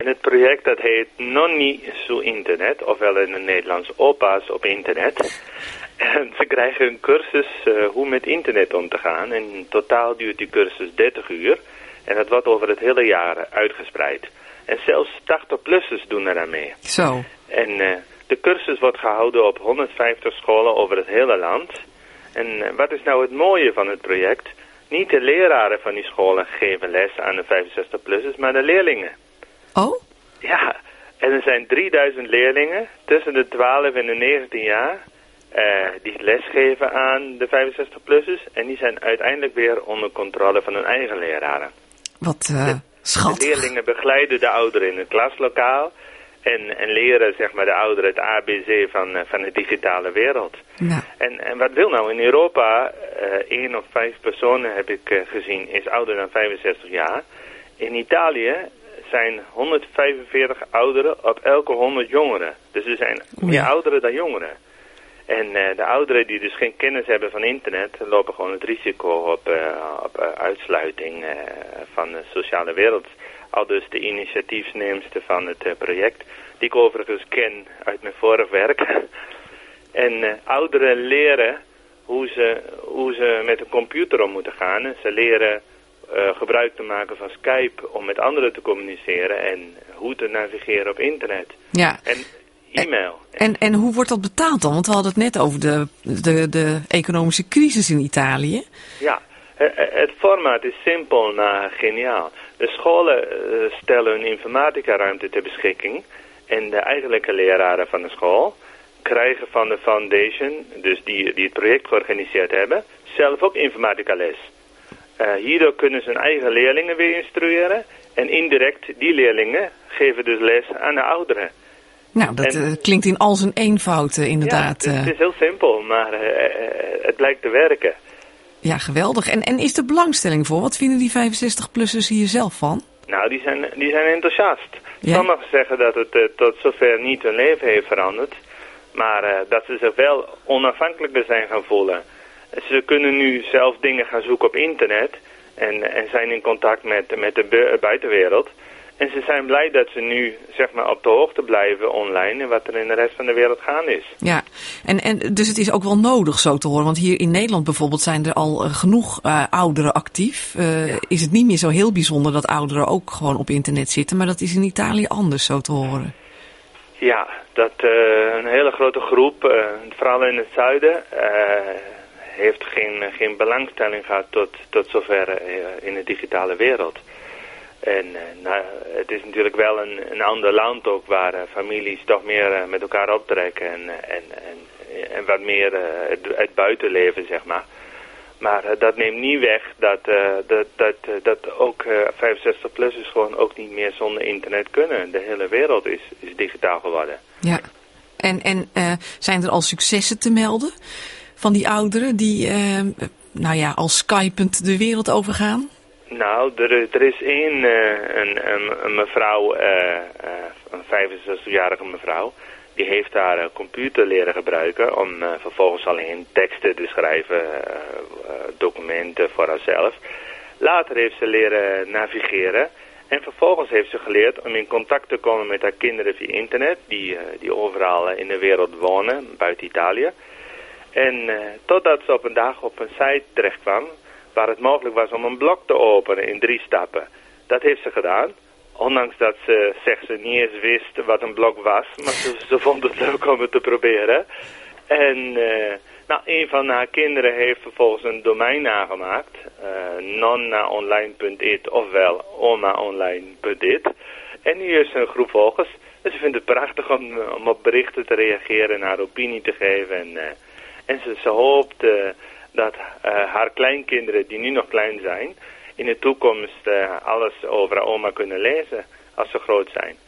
En het project dat heet Nonni su internet, ofwel in het Nederlands opa's op internet. En ze krijgen een cursus hoe met internet om te gaan. En in totaal duurt die cursus 30 uur. En dat wordt over het hele jaar uitgespreid. En zelfs 80-plussers doen eraan mee. Zo. En de cursus wordt gehouden op 150 scholen over het hele land. En wat is nou het mooie van het project? Niet de leraren van die scholen geven les aan de 65-plussers, maar de leerlingen. Oh? Ja, en er zijn 3000 leerlingen tussen de 12 en de 19 jaar die lesgeven aan de 65-plussers. En die zijn uiteindelijk weer onder controle van hun eigen leraren. Wat schattig. De leerlingen begeleiden de ouderen in het klaslokaal. En leren zeg maar de ouderen het ABC van de digitale wereld. Nou. En wat wil nou in Europa, 1 of 5 personen heb ik gezien, is ouder dan 65 jaar. In Italië zijn 145 ouderen op elke 100 jongeren. Dus er zijn meer ouderen dan jongeren. En de ouderen die dus geen kennis hebben van internet, lopen gewoon het risico op uitsluiting van de sociale wereld. Al dus de initiatiefneemster van het project, die ik overigens ken uit mijn vorig werk. En ouderen leren hoe ze met een computer om moeten gaan. En ze leren gebruik te maken van Skype om met anderen te communiceren en hoe te navigeren op internet. Ja. En e-mail. En hoe wordt dat betaald dan? Want we hadden het net over de economische crisis in Italië. Ja, het formaat is simpel maar geniaal. De scholen stellen hun informatica-ruimte ter beschikking. En de eigenlijke leraren van de school krijgen van de foundation, dus die het project georganiseerd hebben, zelf ook informatica-les. Hierdoor kunnen ze hun eigen leerlingen weer instrueren. En indirect, die leerlingen geven dus les aan de ouderen. Nou, dat klinkt in al zijn eenvoud inderdaad. Ja, het is heel simpel, maar het blijkt te werken. Ja, geweldig. En is er belangstelling voor? Wat vinden die 65-plussers hier zelf van? Nou, die zijn enthousiast. Ja? Sommigen zeggen dat het tot zover niet hun leven heeft veranderd. Maar dat ze zich wel onafhankelijker zijn gaan voelen. Ze kunnen nu zelf dingen gaan zoeken op internet. En zijn in contact met de buitenwereld. En ze zijn blij dat ze nu zeg maar op de hoogte blijven online en wat er in de rest van de wereld gaande is. Ja, en dus het is ook wel nodig zo te horen. Want hier in Nederland bijvoorbeeld zijn er al genoeg ouderen actief. Is het niet meer zo heel bijzonder dat ouderen ook gewoon op internet zitten. Maar dat is in Italië anders zo te horen. Ja, dat een hele grote groep, vooral in het zuiden, heeft geen belangstelling gehad tot zover in de digitale wereld. En het is natuurlijk wel een ander land ook waar families toch meer met elkaar optrekken en wat meer het buitenleven, zeg maar. Maar dat neemt niet weg dat ook 65-plussers gewoon ook niet meer zonder internet kunnen. De hele wereld is digitaal geworden. Ja, en zijn er al successen te melden van die ouderen die al skypend de wereld overgaan? Nou, er is een mevrouw, een 65-jarige mevrouw, die heeft haar computer leren gebruiken om vervolgens alleen teksten te schrijven, documenten voor haarzelf. Later heeft ze leren navigeren en vervolgens heeft ze geleerd om in contact te komen met haar kinderen via internet, die overal in de wereld wonen, buiten Italië. En totdat ze op een dag op een site terecht kwam, waar het mogelijk was om een blog te openen in 3 stappen. Dat heeft ze gedaan. Ondanks dat ze, zegt ze, niet eens wist wat een blog was. Maar ze vond het leuk om het te proberen. En een van haar kinderen heeft vervolgens een domein aangemaakt. nonnaonline.it ofwel omaonline.it. En nu is ze een groep volgers. Dus ze vindt het prachtig om op berichten te reageren en haar opinie te geven. En ze hoopt dat haar kleinkinderen, die nu nog klein zijn, in de toekomst alles over oma kunnen lezen als ze groot zijn.